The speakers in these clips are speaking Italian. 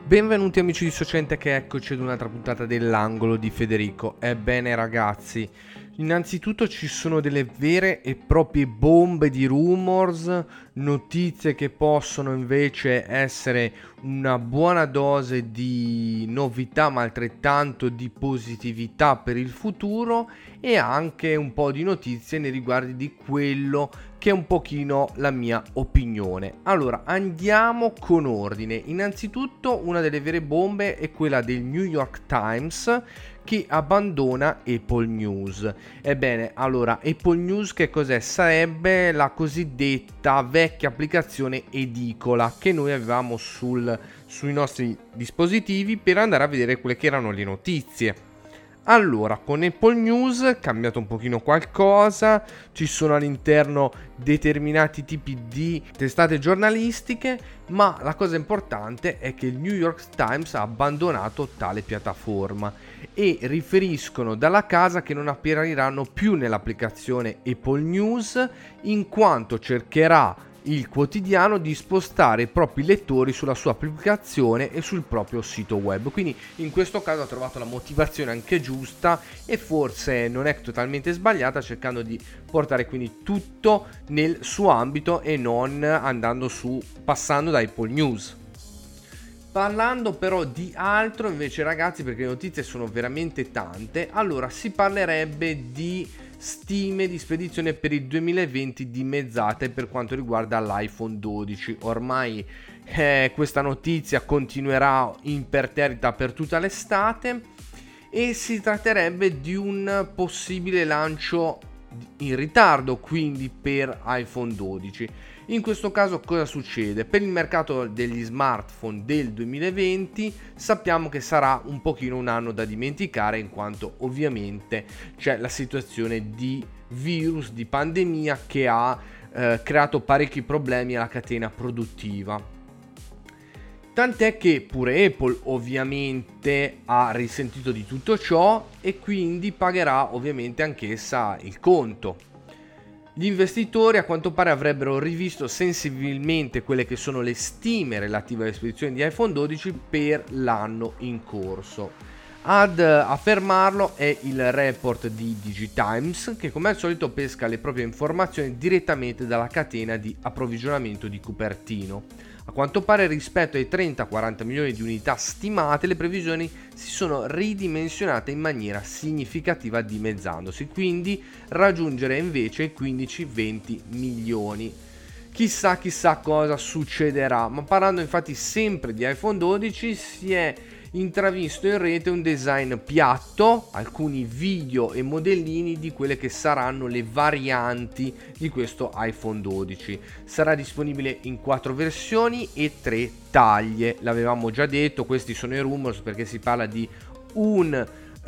Benvenuti amici di Sociente, che eccoci ad un'altra puntata dell'angolo di Federico. Ebbene ragazzi, innanzitutto ci sono delle vere e proprie bombe di rumors, notizie che possono invece essere una buona dose di novità ma altrettanto di positività per il futuro, e anche un po' di notizie nei riguardi di quello che è un pochino la mia opinione. Allora, andiamo con ordine. Innanzitutto, una delle vere bombe è quella del New York Times, che abbandona Apple News. Ebbene, allora, Apple News che cos'è? Sarebbe la cosiddetta vecchia applicazione edicola che noi avevamo sui nostri dispositivi per andare a vedere quelle che erano le notizie. Allora, con Apple News è cambiato un pochino qualcosa, ci sono all'interno determinati tipi di testate giornalistiche, ma la cosa importante è che il New York Times ha abbandonato tale piattaforma e riferiscono dalla casa che non appariranno più nell'applicazione Apple News, in quanto cercherà il quotidiano di spostare i propri lettori sulla sua applicazione e sul proprio sito web. Quindi in questo caso ha trovato la motivazione anche giusta e forse non è totalmente sbagliata, cercando di portare quindi tutto nel suo ambito e non passando da Apple News. Parlando però di altro invece ragazzi, perché le notizie sono veramente tante, allora si parlerebbe di stime di spedizione per il 2020 dimezzate per quanto riguarda l'iPhone 12. Ormai questa notizia continuerà imperterrita per tutta l'estate e si tratterebbe di un possibile lancio in ritardo quindi per iPhone 12. In questo caso cosa succede? Per il mercato degli smartphone del 2020 sappiamo che sarà un pochino un anno da dimenticare, in quanto ovviamente c'è la situazione di virus, di pandemia che ha creato parecchi problemi alla catena produttiva. Tant'è che pure Apple ovviamente ha risentito di tutto ciò e quindi pagherà ovviamente anch'essa il conto. Gli investitori a quanto pare avrebbero rivisto sensibilmente quelle che sono le stime relative alle spedizioni di iPhone 12 per l'anno in corso. Ad affermarlo è il report di DigiTimes, che come al solito pesca le proprie informazioni direttamente dalla catena di approvvigionamento di Cupertino. A quanto pare, rispetto ai 30-40 milioni di unità stimate, le previsioni si sono ridimensionate in maniera significativa, dimezzandosi, quindi raggiungere invece i 15-20 milioni. Chissà cosa succederà, ma parlando infatti sempre di iPhone 12 si è intravisto in rete un design piatto, alcuni video e modellini di quelle che saranno le varianti di questo iPhone 12. Sarà disponibile in 4 versioni e 3 taglie. L'avevamo già detto, questi sono i rumors perché si parla di un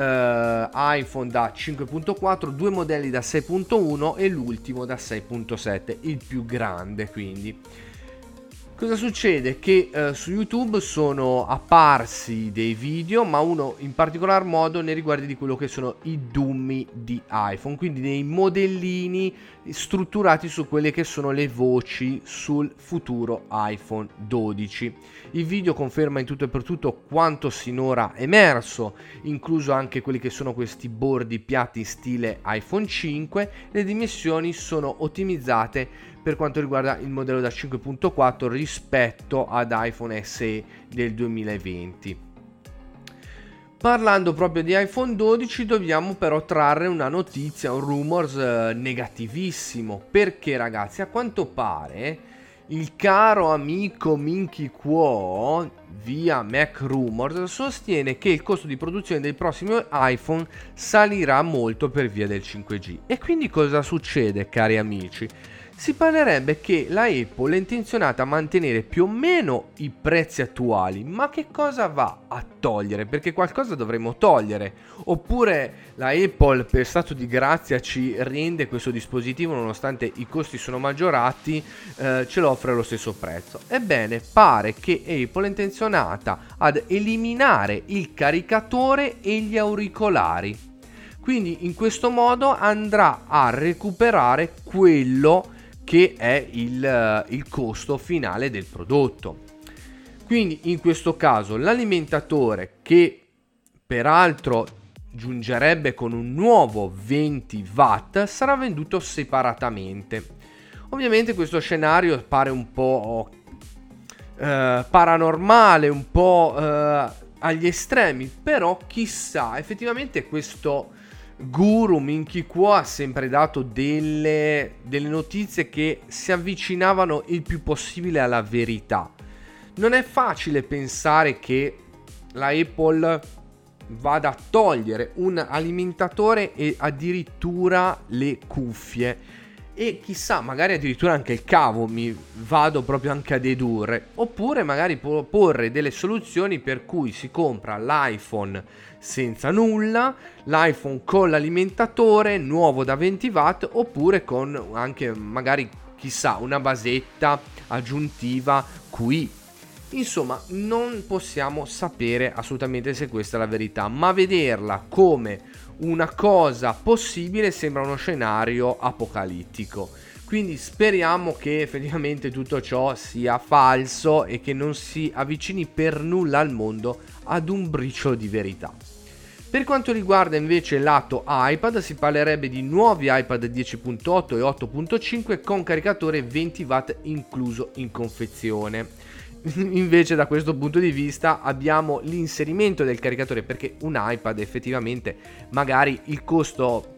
iPhone da 5.4, 2 modelli da 6.1 e l'ultimo da 6.7, il più grande quindi. Cosa succede? Che su YouTube sono apparsi dei video, ma uno in particolar modo nei riguardi di quello che sono i dummy di iPhone, quindi dei modellini strutturati su quelle che sono le voci sul futuro iPhone 12. Il video conferma in tutto e per tutto quanto sinora emerso, incluso anche quelli che sono questi bordi piatti in stile iPhone 5. Le dimensioni sono ottimizzate per quanto riguarda il modello da 5.4 rispetto ad iPhone SE del 2020. Parlando proprio di iPhone 12 dobbiamo però trarre una notizia, un rumors negativissimo, perché ragazzi, a quanto pare il caro amico Minky Kuo via Mac Rumors sostiene che il costo di produzione del prossimo iPhone salirà molto per via del 5G. E quindi cosa succede, cari amici? Si parlerebbe che la Apple è intenzionata a mantenere più o meno i prezzi attuali, ma che cosa va a togliere? Perché qualcosa dovremmo togliere. Oppure la Apple, per stato di grazia, ci rende questo dispositivo, nonostante i costi sono maggiorati, ce lo offre allo stesso prezzo. Ebbene, pare che Apple è intenzionata ad eliminare il caricatore e gli auricolari. Quindi in questo modo andrà a recuperare quello che è il costo finale del prodotto. Quindi in questo caso l'alimentatore, che peraltro giungerebbe con un nuovo 20 watt, sarà venduto separatamente. Ovviamente questo scenario pare un po' paranormale, un po' agli estremi, però chissà, effettivamente questo guru Minchi Kuo ha sempre dato delle notizie che si avvicinavano il più possibile alla verità. Non è facile pensare che la Apple vada a togliere un alimentatore e addirittura le cuffie, e chissà, magari addirittura anche il cavo, mi vado proprio anche a dedurre, oppure magari proporre delle soluzioni per cui si compra l'iPhone senza nulla, l'iPhone con l'alimentatore nuovo da 20 watt, oppure con anche magari, chissà, una basetta aggiuntiva qui. Insomma, non possiamo sapere assolutamente se questa è la verità, ma vederla come una cosa possibile sembra uno scenario apocalittico. Quindi speriamo che effettivamente tutto ciò sia falso e che non si avvicini per nulla al mondo ad un briciolo di verità. Per quanto riguarda invece il lato iPad, si parlerebbe di nuovi iPad 10.8 e 8.5 con caricatore 20 watt incluso in confezione. Invece da questo punto di vista abbiamo l'inserimento del caricatore, perché un iPad effettivamente magari il costo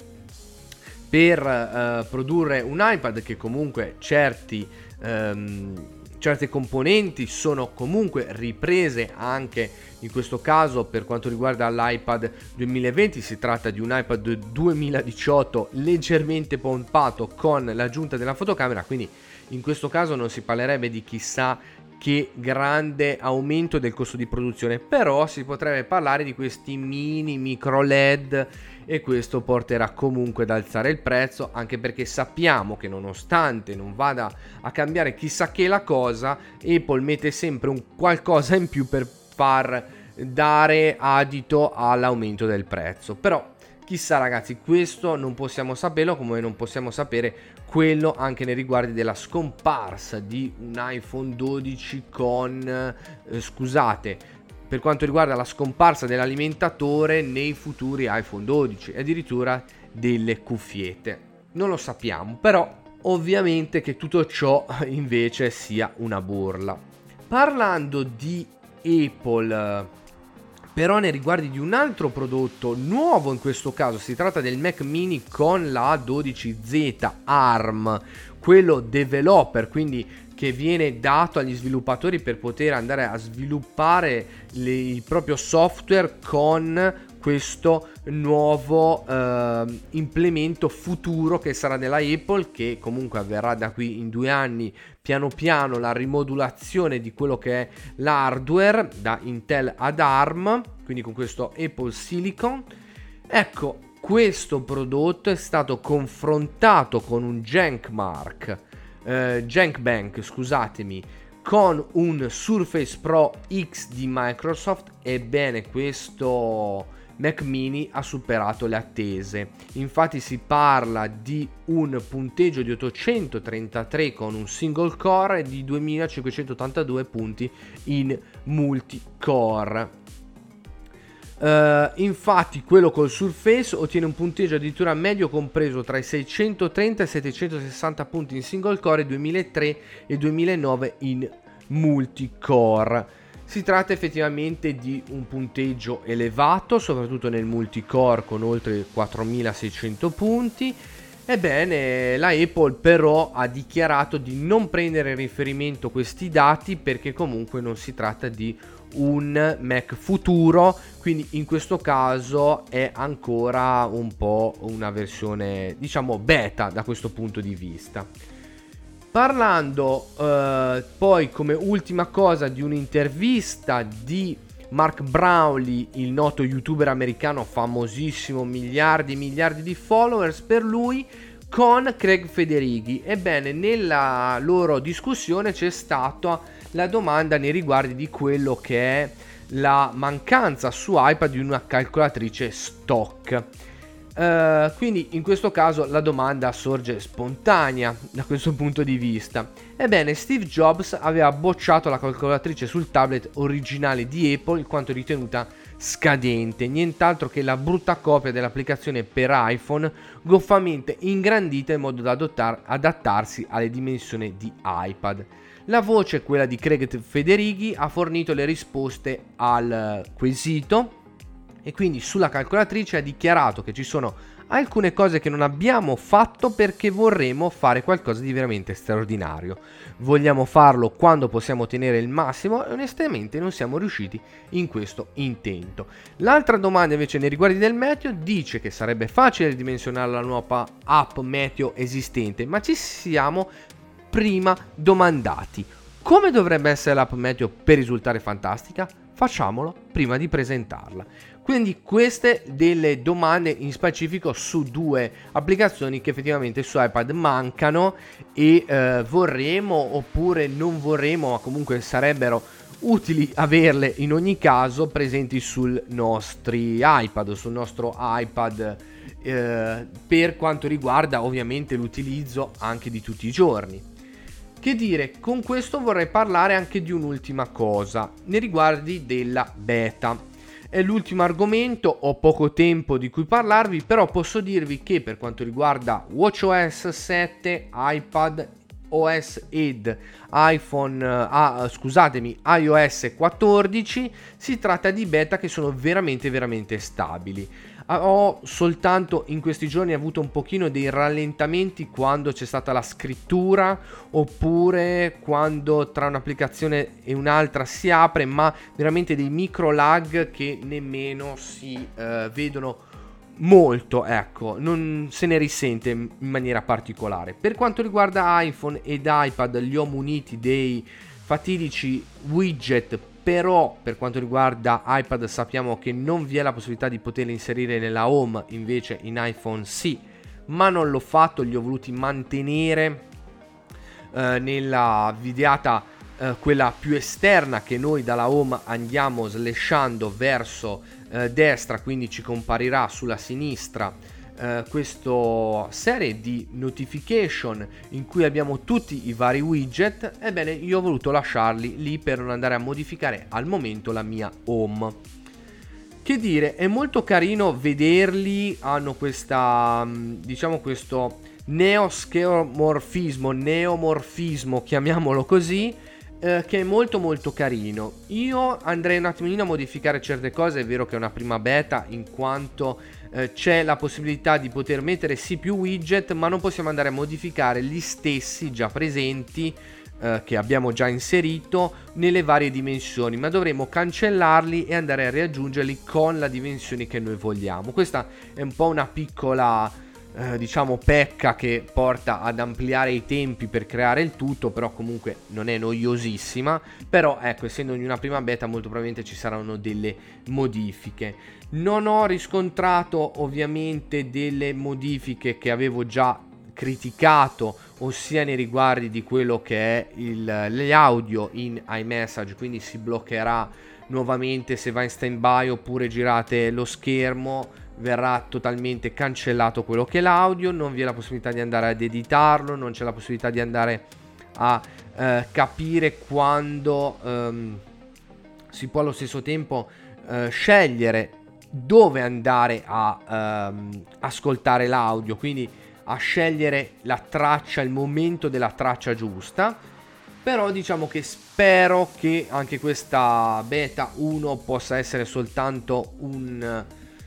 per produrre un iPad, che comunque certe componenti sono comunque riprese anche in questo caso per quanto riguarda l'iPad 2020, si tratta di un iPad 2018 leggermente pompato con l'aggiunta della fotocamera, quindi in questo caso non si parlerebbe di chissà che grande aumento del costo di produzione, però si potrebbe parlare di questi micro LED, e questo porterà comunque ad alzare il prezzo, anche perché sappiamo che nonostante non vada a cambiare chissà che la cosa, Apple mette sempre un qualcosa in più per far dare adito all'aumento del prezzo. Però chissà ragazzi, questo non possiamo saperlo, come non possiamo sapere quello anche nei riguardi della scomparsa di un iPhone 12 con per quanto riguarda la scomparsa dell'alimentatore nei futuri iPhone 12 e addirittura delle cuffiette. Non lo sappiamo, però ovviamente che tutto ciò invece sia una burla. Parlando di Apple, però nei riguardi di un altro prodotto nuovo, in questo caso si tratta del Mac Mini con la A12Z ARM, quello developer, quindi che viene dato agli sviluppatori per poter andare a sviluppare il proprio software con questo nuovo implemento futuro che sarà della Apple, che comunque avverrà da qui in 2 anni, piano piano la rimodulazione di quello che è l'hardware da Intel ad ARM, quindi con questo Apple Silicon. Ecco, questo prodotto è stato confrontato con un Genkbench, scusatemi, con un Surface Pro X di Microsoft. Ebbene, questo Mac Mini ha superato le attese. Infatti si parla di un punteggio di 833 con un single core e di 2582 punti in multicore. Infatti quello col Surface ottiene un punteggio addirittura medio compreso tra i 630 e 760 punti in single core e 2003 e 2009 in multicore. Si tratta effettivamente di un punteggio elevato, soprattutto nel multicore con oltre 4600 punti. Ebbene, la Apple però ha dichiarato di non prendere in riferimento questi dati, perché comunque non si tratta di un Mac futuro, quindi in questo caso è ancora un po' una versione, diciamo, beta da questo punto di vista. Parlando poi come ultima cosa di un'intervista di Mark Brownlee, il noto youtuber americano famosissimo, miliardi e miliardi di followers per lui, con Craig Federighi. Ebbene, nella loro discussione c'è stata la domanda nei riguardi di quello che è la mancanza su iPad di una calcolatrice stock. Quindi in questo caso la domanda sorge spontanea da questo punto di vista. Ebbene, Steve Jobs aveva bocciato la calcolatrice sul tablet originale di Apple in quanto ritenuta scadente, nient'altro che la brutta copia dell'applicazione per iPhone goffamente ingrandita in modo da adattarsi alle dimensioni di iPad. La voce, quella di Craig Federighi, ha fornito le risposte al quesito e quindi sulla calcolatrice ha dichiarato che ci sono alcune cose che non abbiamo fatto perché vorremmo fare qualcosa di veramente straordinario. Vogliamo farlo quando possiamo ottenere il massimo e onestamente non siamo riusciti in questo intento. L'altra domanda invece nei riguardi del meteo dice che sarebbe facile ridimensionare la nuova app meteo esistente, ma ci siamo prima domandati: come dovrebbe essere l'app meteo per risultare fantastica? Facciamolo prima di presentarla. Quindi queste delle domande in specifico su due applicazioni che effettivamente su iPad mancano e vorremmo oppure non vorremmo, ma comunque sarebbero utili averle in ogni caso presenti sul nostri iPad o sul nostro iPad per quanto riguarda ovviamente l'utilizzo anche di tutti i giorni. Che dire, con questo vorrei parlare anche di un'ultima cosa nei riguardi della beta. È l'ultimo argomento, ho poco tempo di cui parlarvi, però posso dirvi che per quanto riguarda WatchOS 7, iPad OS ed iOS 14 si tratta di beta che sono veramente stabili. Ho soltanto in questi giorni avuto un pochino dei rallentamenti quando c'è stata la scrittura oppure quando tra un'applicazione e un'altra si apre, ma veramente dei micro lag che nemmeno si vedono molto, ecco, non se ne risente in maniera particolare. Per quanto riguarda iPhone ed iPad li ho muniti dei fatidici widget, però per quanto riguarda iPad sappiamo che non vi è la possibilità di poterli inserire nella home, invece in iPhone sì, ma non l'ho fatto, li ho voluti mantenere nella videata quella più esterna che noi dalla home andiamo slashando verso destra, quindi ci comparirà sulla sinistra questa serie di notification in cui abbiamo tutti i vari widget. Ebbene, io ho voluto lasciarli lì per non andare a modificare al momento la mia home. Che dire, è molto carino vederli, hanno questa diciamo questo neomorfismo, chiamiamolo così, che è molto carino. Io andrei un attimino a modificare certe cose, è vero che è una prima beta in quanto c'è la possibilità di poter mettere sì più widget, ma non possiamo andare a modificare gli stessi già presenti che abbiamo già inserito nelle varie dimensioni, ma dovremo cancellarli e andare a riaggiungerli con la dimensione che noi vogliamo. Questa è un po' una piccola diciamo pecca che porta ad ampliare i tempi per creare il tutto, però comunque non è noiosissima. Però ecco, essendo in una prima beta molto probabilmente ci saranno delle modifiche. Non ho riscontrato ovviamente delle modifiche che avevo già criticato, ossia nei riguardi di quello che è gli audio in iMessage, quindi si bloccherà nuovamente se va in standby oppure girate lo schermo, verrà totalmente cancellato quello che è l'audio, non vi è la possibilità di andare ad editarlo, non c'è la possibilità di andare a capire quando si può allo stesso tempo scegliere dove andare a ascoltare l'audio, quindi a scegliere la traccia, il momento della traccia giusta. Però diciamo che spero che anche questa beta 1 possa essere soltanto un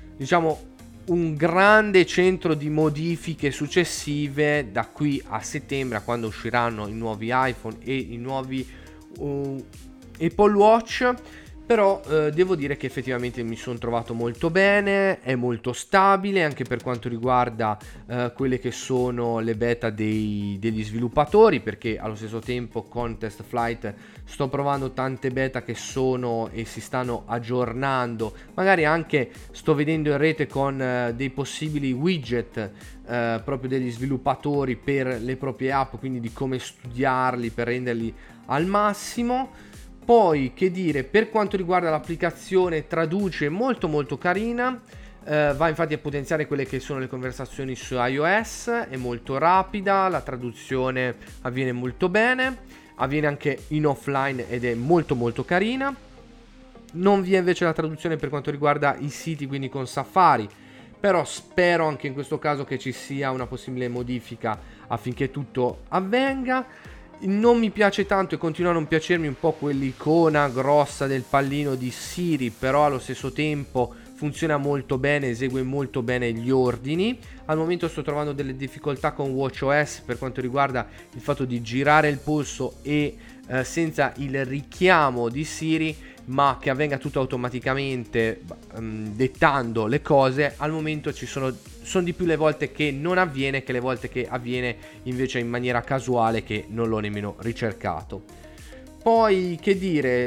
grande centro di modifiche successive da qui a settembre, a quando usciranno i nuovi iPhone e i nuovi Apple Watch. Però devo dire che effettivamente mi sono trovato molto bene, è molto stabile anche per quanto riguarda quelle che sono le beta degli sviluppatori, perché allo stesso tempo con Test Flight sto provando tante beta che sono e si stanno aggiornando, magari anche sto vedendo in rete con dei possibili widget proprio degli sviluppatori per le proprie app, quindi di come studiarli per renderli al massimo. Poi, che dire, per quanto riguarda l'applicazione Traduce, molto carina, Va infatti a potenziare quelle che sono le conversazioni su iOS, è molto rapida, la traduzione avviene molto bene, avviene anche in offline ed è molto molto carina. Non vi è invece la traduzione per quanto riguarda i siti, quindi con Safari, però spero anche in questo caso che ci sia una possibile modifica affinché tutto avvenga. Non mi piace tanto e continua a non piacermi un po' quell'icona grossa del pallino di Siri, però allo stesso tempo funziona molto bene, esegue molto bene gli ordini. Al momento sto trovando delle difficoltà con WatchOS per quanto riguarda il fatto di girare il polso e senza il richiamo di Siri, ma che avvenga tutto automaticamente dettando le cose. Al momento sono di più le volte che non avviene che le volte che avviene invece in maniera casuale, che non l'ho nemmeno ricercato. Poi che dire,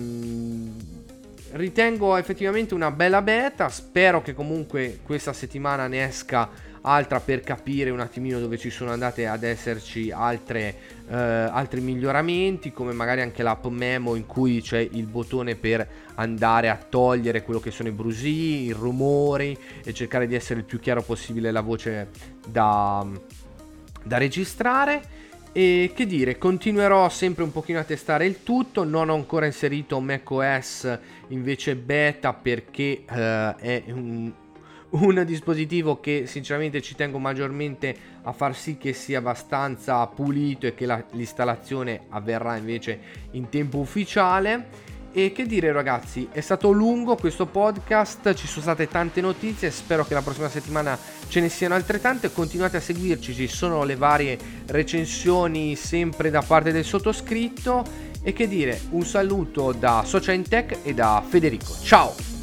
ritengo effettivamente una bella beta, spero che comunque questa settimana ne esca altra per capire un attimino dove ci sono andate ad esserci altri miglioramenti, come magari anche l'app Memo, in cui c'è il bottone per andare a togliere quello che sono i brusii, i rumori e cercare di essere il più chiaro possibile la voce da registrare. E che dire, continuerò sempre un pochino a testare il tutto. Non ho ancora inserito macOS invece beta perché è un dispositivo che sinceramente ci tengo maggiormente a far sì che sia abbastanza pulito e che l'installazione avverrà invece in tempo ufficiale. E che dire ragazzi, è stato lungo questo podcast, ci sono state tante notizie, spero che la prossima settimana ce ne siano altrettante. Continuate a seguirci, ci sono le varie recensioni sempre da parte del sottoscritto. E che dire, un saluto da Social in Tech e da Federico, ciao!